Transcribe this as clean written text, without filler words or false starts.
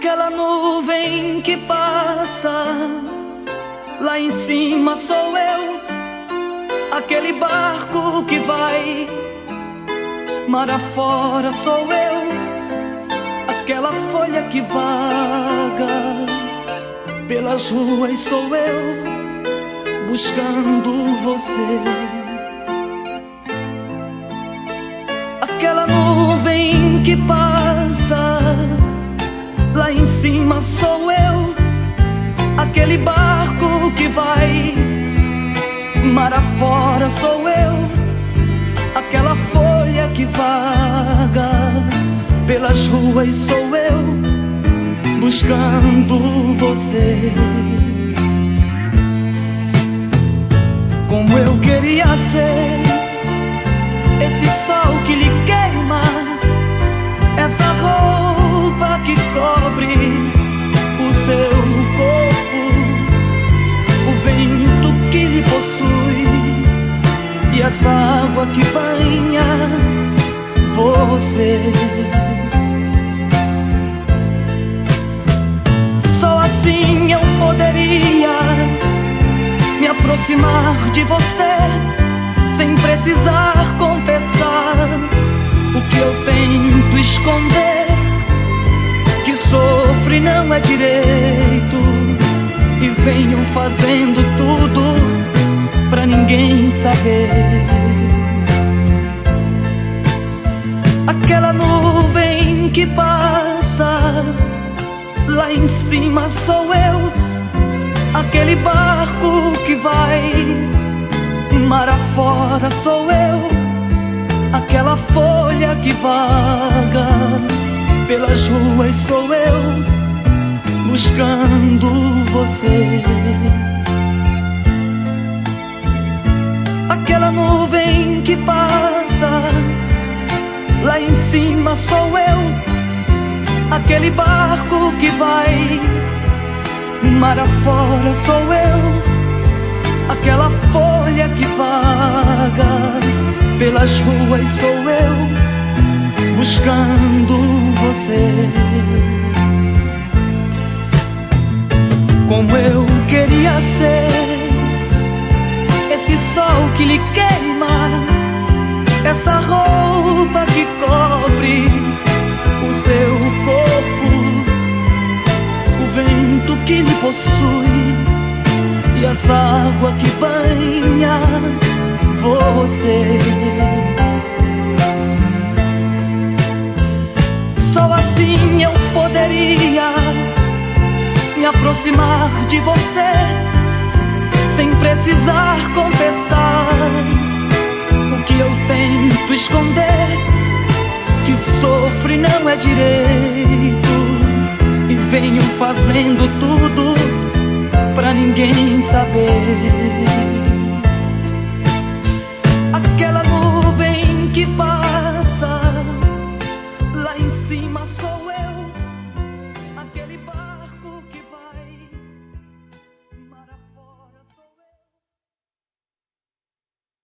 Aquela nuvem que passa, lá em cima sou eu. Aquele barco que vai mar afora sou eu. Aquela folha que vaga pelas ruas sou eu, buscando você. Aquela nuvem que passa, lá em cima sou eu. Aquele barco que vai mar afora sou eu. Aquela folha que vaga pelas ruas sou eu, buscando você. Como eu queria ser esse sol que lhe queima, essa roupa que cobre o seu corpo, o vento que lhe possui e essa água que banha você. Só assim eu poderia me aproximar de você, sem precisar confessar o que eu tento esconder, que sofro e não é direito, e venho fazendo tudo pra ninguém saber. Aquela nuvem que passa, lá em cima sou eu. Aquele barco que vai mar afora sou eu. Aquela folha que vaga pelas ruas sou eu, buscando você. Aquela nuvem que passa, lá em cima sou eu. Aquele barco que vai mar afora sou eu. Aquela folha que vaga pelas ruas sou eu, buscando você. Como eu queria ser esse sol que lhe queima, essa roupa que cobre o seu corpo, o vento que lhe possui e essa água que banha você. Só assim eu poderia me aproximar de você, sem precisar confessar o que eu tento esconder, que sofro e não é direito, e venho fazendo tudo pra ninguém saber.